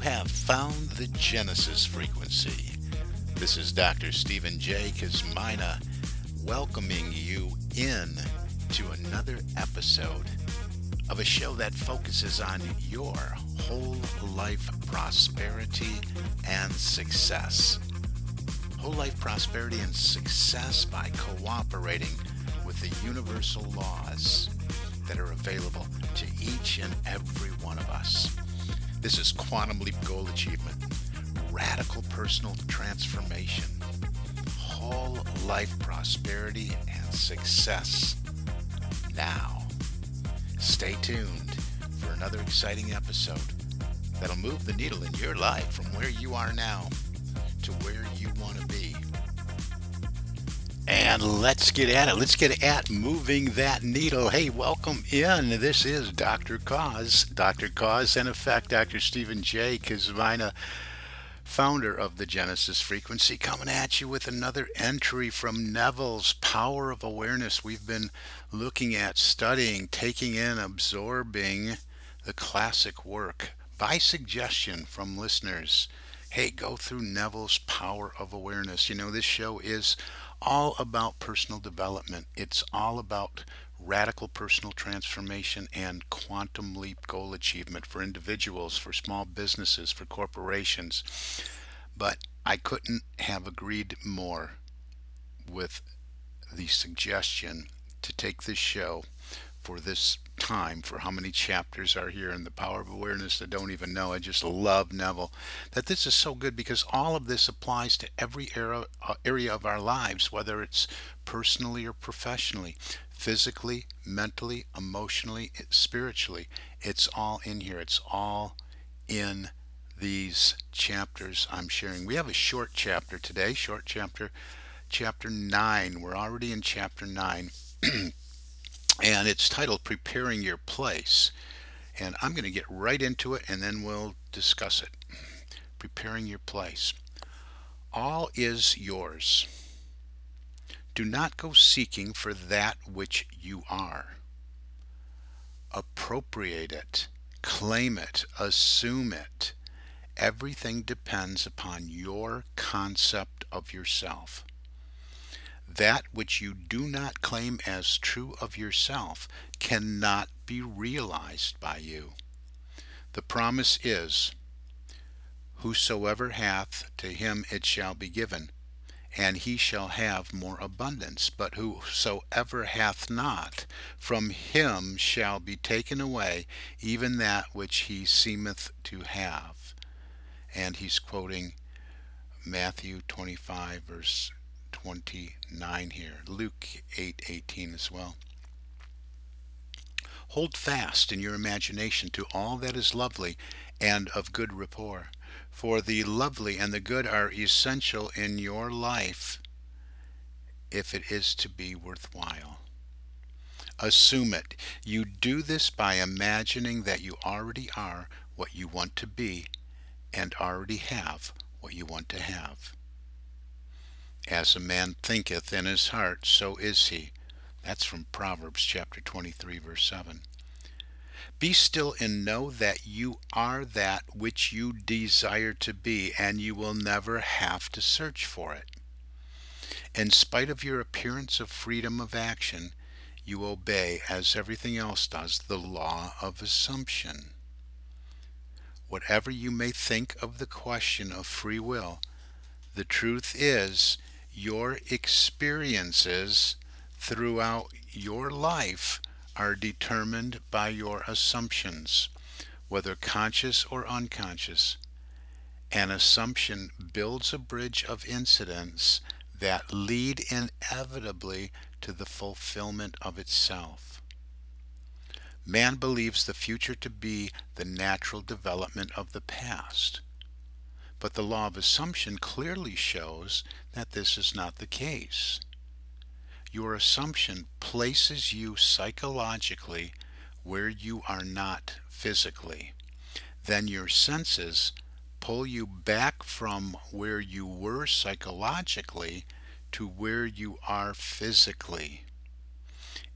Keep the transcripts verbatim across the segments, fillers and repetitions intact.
have found the Genesis frequency. This is Doctor Stephen J. Kazmina welcoming you in to another episode of a show that focuses on your whole life prosperity and success. Whole life prosperity and success by cooperating with the universal laws that are available to each and every one of us. This is Quantum Leap Goal Achievement, radical personal transformation, whole life prosperity and success. Now, stay tuned for another exciting episode that'll move the needle in your life from where you are now to where you want to be. And let's get at it. Let's get at moving that needle. Hey, welcome in. This is Doctor Cause. Doctor Cause, and in fact, Doctor Stephen J. Kazmina, founder of the Genesis Frequency, coming at you with another entry from Neville's Power of Awareness. We've been looking at, studying, taking in, absorbing the classic work by suggestion from listeners. Hey, go through Neville's Power of Awareness. You know, this show is all about personal development. It's all about radical personal transformation and quantum leap goal achievement for individuals, for small businesses, for corporations. But I couldn't have agreed more with the suggestion to take this show for this time, for how many chapters are here in the Power of Awareness. I don't even know. I just love Neville. That this is so good because all of this applies to every era, uh, area of our lives, whether it's personally or professionally, physically, mentally, emotionally, spiritually. It's all in here. It's all in these chapters I'm sharing. We have a short chapter today, short chapter, chapter nine. We're already in chapter nine. And it's titled Preparing Your Place. And I'm going to get right into it and then we'll discuss it. Preparing your place. All is yours. Do not go seeking for that which you are. Appropriate it, claim it, assume it. Everything depends upon your concept of yourself. That which you do not claim as true of yourself cannot be realized by you. The promise is, whosoever hath, to him it shall be given, and he shall have more abundance. But whosoever hath not, from him shall be taken away even that which he seemeth to have. And he's quoting Matthew twenty-five, verse twenty-nine here, Luke eight eighteen as well. Hold fast in your imagination to all that is lovely and of good rapport, for the lovely and the good are essential in your life if it is to be worthwhile. Assume it. You do this by imagining that you already are what you want to be and already have what you want to have. As a man thinketh in his heart, so is he. That's from Proverbs chapter twenty-three, verse seven. Be still and know that you are that which you desire to be, and you will never have to search for it. In spite of your appearance of freedom of action, you obey, as everything else does, the law of assumption. Whatever you may think of the question of free will, the truth is, your experiences throughout your life are determined by your assumptions, whether conscious or unconscious. An assumption builds a bridge of incidents that lead inevitably to the fulfillment of itself. Man believes the future to be the natural development of the past. But the law of assumption clearly shows that this is not the case. Your assumption places you psychologically where you are not physically. Then your senses pull you back from where you were psychologically to where you are physically.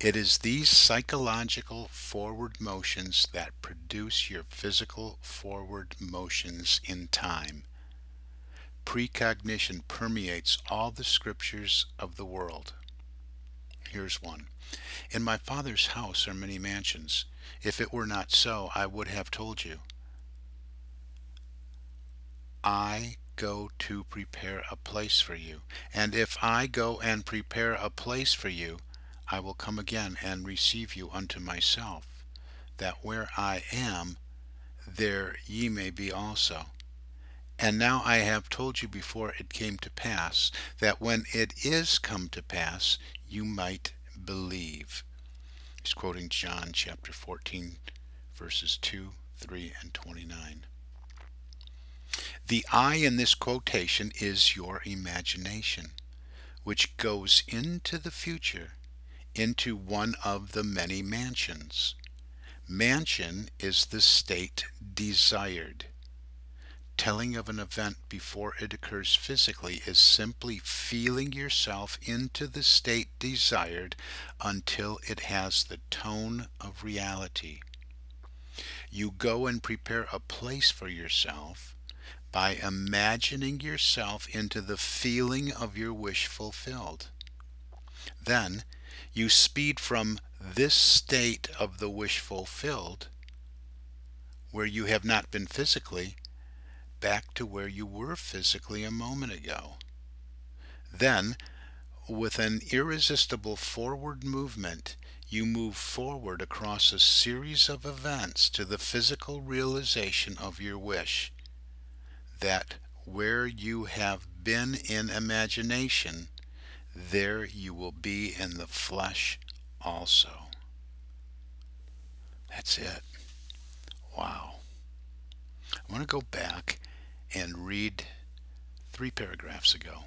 It is these psychological forward motions that produce your physical forward motions in time. Precognition permeates all the scriptures of the world. Here's one. In my Father's house are many mansions. If it were not so, I would have told you. I go to prepare a place for you. And if I go and prepare a place for you, I will come again and receive you unto myself, that where I am, there ye may be also. And now I have told you before it came to pass, that when it is come to pass, you might believe. He's quoting John chapter fourteen, verses two, three, and twenty-nine. The I in this quotation is your imagination, which goes into the future, into one of the many mansions. Mansion is the state desired. Telling of an event before it occurs physically is simply feeling yourself into the state desired until it has the tone of reality. You go and prepare a place for yourself by imagining yourself into the feeling of your wish fulfilled. Then you speed from this state of the wish fulfilled, where you have not been physically, back to where you were physically a moment ago. Then, with an irresistible forward movement, you move forward across a series of events to the physical realization of your wish, that where you have been in imagination, there you will be in the flesh also. That's it. Wow. I want to go back and read three paragraphs ago.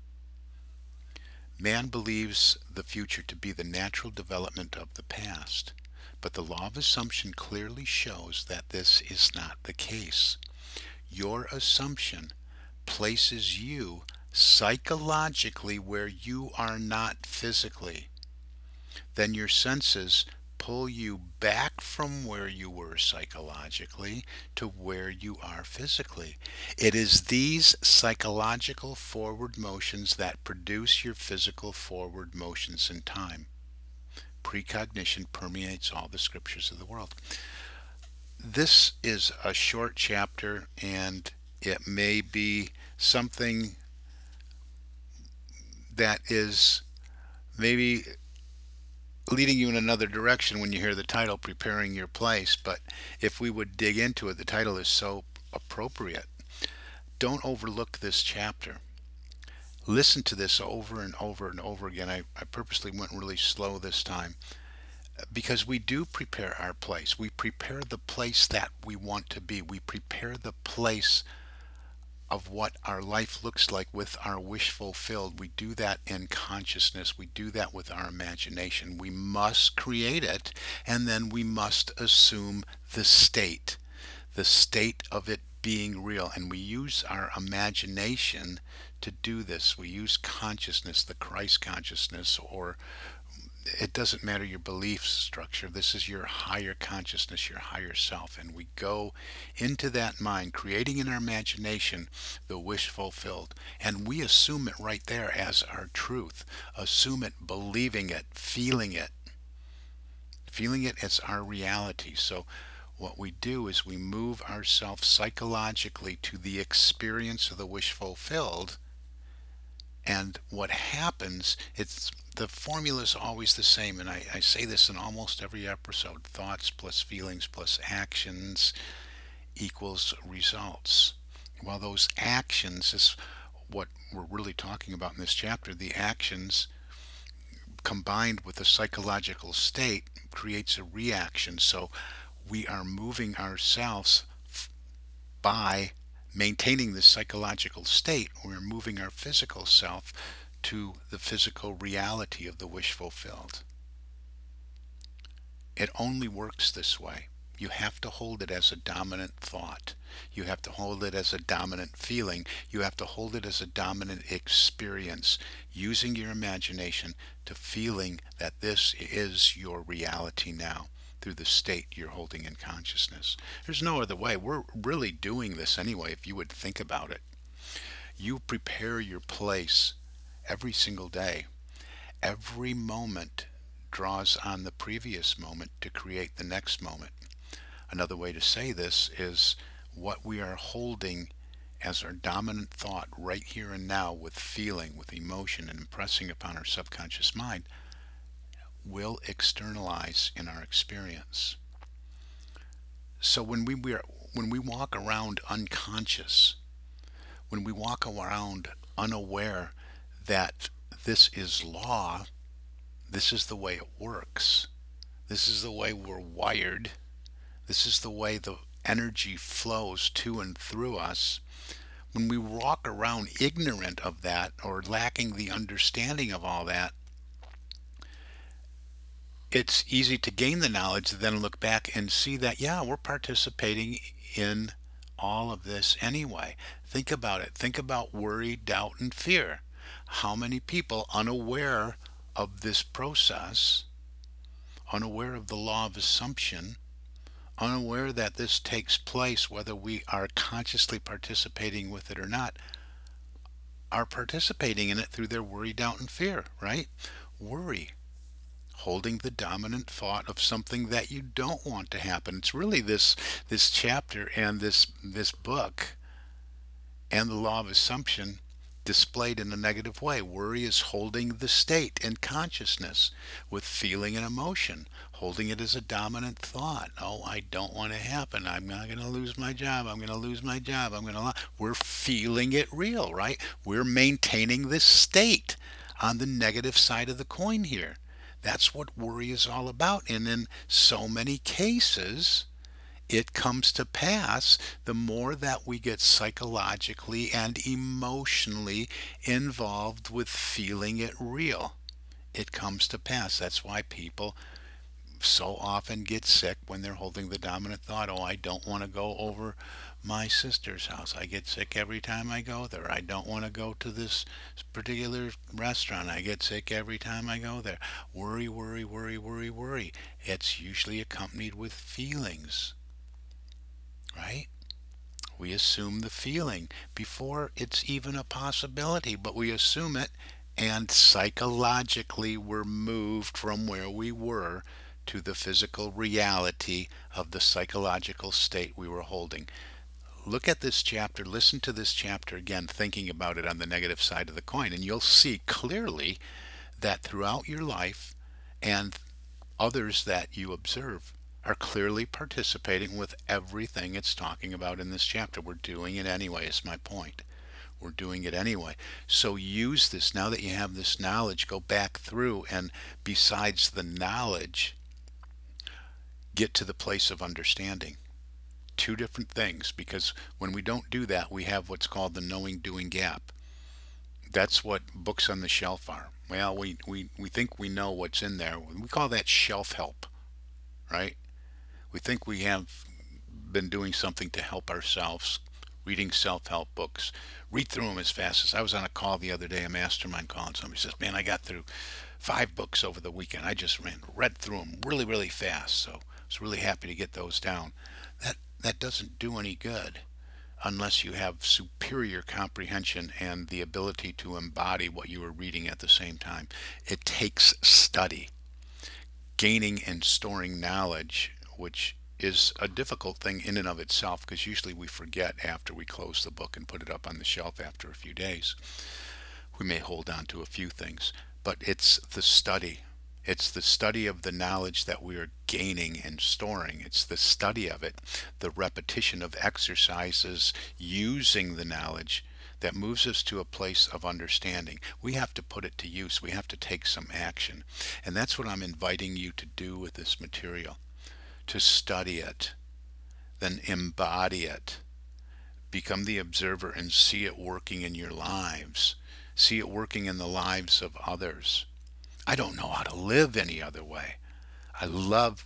Man believes the future to be the natural development of the past, but the law of assumption clearly shows that this is not the case. Your assumption places you psychologically where you are not physically. Then your senses pull you back from where you were psychologically to where you are physically. It is these psychological forward motions that produce your physical forward motions in time. Precognition permeates all the scriptures of the world. This is a short chapter, and it may be something that is maybe leading you in another direction when you hear the title, Preparing Your Place. But if we would dig into it, the title is so appropriate. Don't overlook this chapter. Listen to this over and over and over again. I, I purposely went really slow this time, because we do prepare our place. We prepare the place that we want to be. We prepare the place of what our life looks like with our wish fulfilled. We do that in consciousness. We do that with our imagination. We must create it, and then we must assume the state, the state of it being real. And we use our imagination to do this. We use consciousness, the Christ consciousness, or it doesn't matter your belief structure. This is your higher consciousness, your higher self. And we go into that mind, creating in our imagination the wish fulfilled. And we assume it right there as our truth. Assume it, believing it, feeling it. Feeling it as our reality. So what we do is we move ourselves psychologically to the experience of the wish fulfilled. And what happens, it's the formula is always the same, and I, I say this in almost every episode. Thoughts plus feelings plus actions equals results. Well, those actions is what we're really talking about in this chapter. The actions combined with the psychological state creates a reaction. So we are moving ourselves by maintaining this psychological state. We're moving our physical self to the physical reality of the wish fulfilled. It only works this way. You have to hold it as a dominant thought. You have to hold it as a dominant feeling. You have to hold it as a dominant experience, using your imagination to feeling that this is your reality now through the state you're holding in consciousness. There's no other way. We're really doing this anyway if you would think about it. You prepare your place every single day. Every moment draws on the previous moment to create the next moment. Another way to say this is what we are holding as our dominant thought right here and now with feeling, with emotion, and impressing upon our subconscious mind will externalize in our experience. So when we, we are, when we walk around unconscious, when we walk around unaware that this is law, this is the way it works, this is the way we're wired, this is the way the energy flows to and through us. When we walk around ignorant of that or lacking the understanding of all that, it's easy to gain the knowledge, then look back and see that, yeah, we're participating in all of this anyway. Think about it. Think about worry, doubt, and fear. How many people, unaware of this process, unaware of the law of assumption, unaware that this takes place whether we are consciously participating with it or not, are participating in it through their worry, doubt, and fear, right? Worry, holding the dominant thought of something that you don't want to happen. It's really this this chapter and this this book and the law of assumption displayed in a negative way. Worry is holding the state in consciousness with feeling and emotion, holding it as a dominant thought. Oh, I don't want to happen. I'm not going to lose my job. I'm going to lose my job. I'm going to. We're feeling it real, right? We're maintaining this state on the negative side of the coin here. That's what worry is all about. And in so many cases, it comes to pass the more that we get psychologically and emotionally involved with feeling it real. It comes to pass. That's why people so often get sick when they're holding the dominant thought, oh, I don't want to go over my sister's house. I get sick every time I go there. I don't want to go to this particular restaurant. I get sick every time I go there. Worry, worry, worry, worry, worry. It's usually accompanied with feelings, right? We assume the feeling before it's even a possibility, but we assume it, and psychologically we're moved from where we were to the physical reality of the psychological state we were holding. Look at this chapter, listen to this chapter again, thinking about it on the negative side of the coin, and you'll see clearly that throughout your life and others that you observe are clearly participating with everything it's talking about in this chapter. We're doing it anyway, is my point. We're doing it anyway. So use this, now that you have this knowledge, go back through and besides the knowledge, get to the place of understanding. Two different things, because when we don't do that, we have what's called the knowing doing gap. That's what books on the shelf are. Well, we, we, we think we know what's in there. We call that shelf help, right? We think we have been doing something to help ourselves, reading self-help books. Read through them as fast as I was on a call the other day, a mastermind call, and somebody says, man, I got through five books over the weekend. I just ran, read through them really, really fast. So I was really happy to get those down. That, that doesn't do any good unless you have superior comprehension and the ability to embody what you are reading at the same time. It takes study. Gaining and storing knowledge, which is a difficult thing in and of itself, because usually we forget after we close the book and put it up on the shelf after a few days. We may hold on to a few things, but it's the study. It's the study of the knowledge that we are gaining and storing. It's the study of it, the repetition of exercises using the knowledge that moves us to a place of understanding. We have to put it to use. We have to take some action. And that's what I'm inviting you to do with this material. To study it, then embody it. Become the observer and see it working in your lives. See it working in the lives of others. I don't know how to live any other way. I love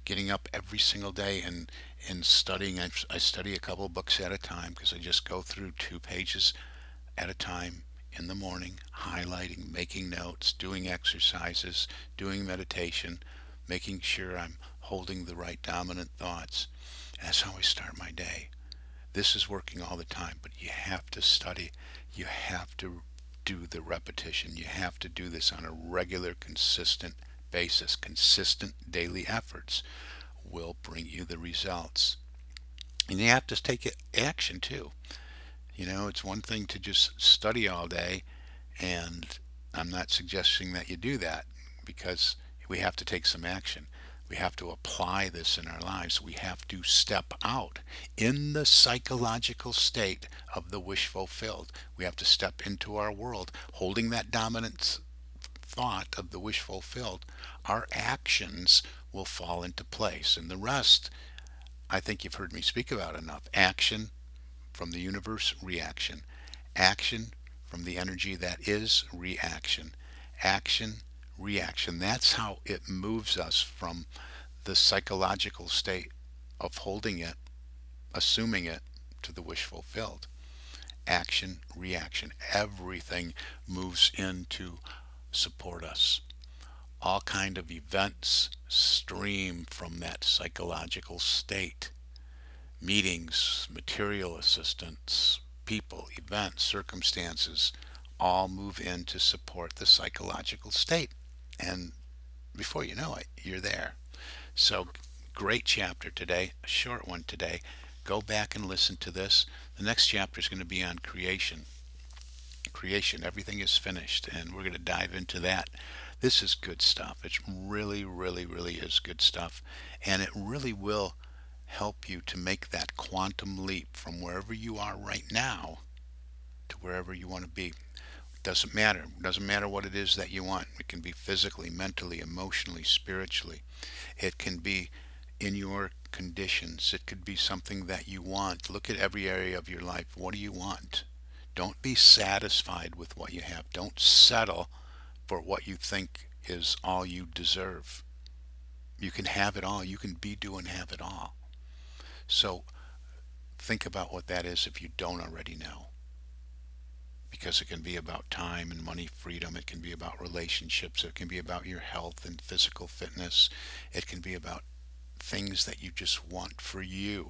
getting up every single day and and studying. I, I study a couple books at a time because I just go through two pages at a time in the morning, highlighting, making notes, doing exercises, doing meditation, making sure I'm holding the right dominant thoughts. That's how I start my day. This is working all the time, but you have to study. You have to do the repetition. You have to do this on a regular, consistent basis. Consistent daily efforts will bring you the results. And you have to take action too. You know, it's one thing to just study all day, and I'm not suggesting that you do that, because we have to take some action. We have to apply this in our lives. We have to step out in the psychological state of the wish fulfilled. We have to step into our world holding that dominant thought of the wish fulfilled. Our actions will fall into place. And the rest, I think you've heard me speak about enough. Action from the universe, reaction. Action from the energy that is reaction. Action, reaction. That's how it moves us from the psychological state of holding it, assuming it, to the wish fulfilled. Action, reaction. Everything moves in to support us. All kind of events stream from that psychological state. Meetings, material assistance, people, events, circumstances, all move in to support the psychological state. And before you know it, you're there. So, great chapter today, a short one today. Go back and listen to this. The next chapter is going to be on creation. Creation, everything is finished, and we're going to dive into that. This is good stuff. It really, really, really is good stuff. And it really will help you to make that quantum leap from wherever you are right now to wherever you want to be. Doesn't matter. Doesn't matter what it is that you want. It can be physically, mentally, emotionally, spiritually. It can be in your conditions. It could be something that you want. Look at every area of your life. What do you want? Don't be satisfied with what you have. Don't settle for what you think is all you deserve. You can have it all. You can be, do, and have it all. So think about what that is if you don't already know. Because it can be about time and money, freedom. It can be about relationships. It can be about your health and physical fitness. It can be about things that you just want for you.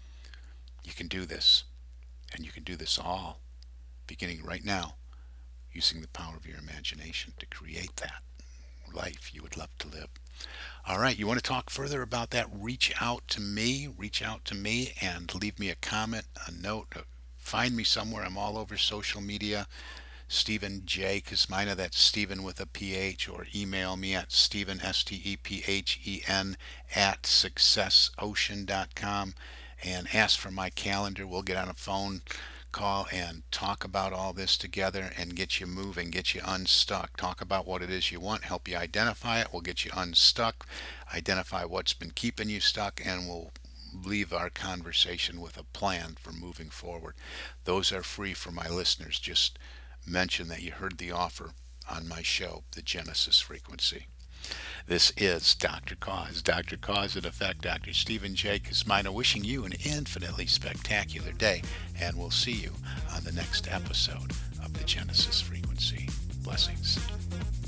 You can do this. And you can do this all beginning right now, using the power of your imagination to create that life you would love to live. All right, you want to talk further about that? Reach out to me. Reach out to me and leave me a comment, a note. Find me somewhere. I'm all over social media. Stephen J. Kosmina, that's Stephen with a P H, or email me at Stephen, S T E P H E N, at success ocean dot com, and ask for my calendar. We'll get on a phone call and talk about all this together and get you moving, get you unstuck. Talk about what it is you want, help you identify it. We'll get you unstuck, identify what's been keeping you stuck, and we'll leave our conversation with a plan for moving forward. Those are free for my listeners. Just mention that you heard the offer on my show, The Genesis Frequency. This is Doctor Cause, Doctor Cause and Effect, Doctor Stephen J. Kosmina, wishing you an infinitely spectacular day, and we'll see you on the next episode of The Genesis Frequency. Blessings.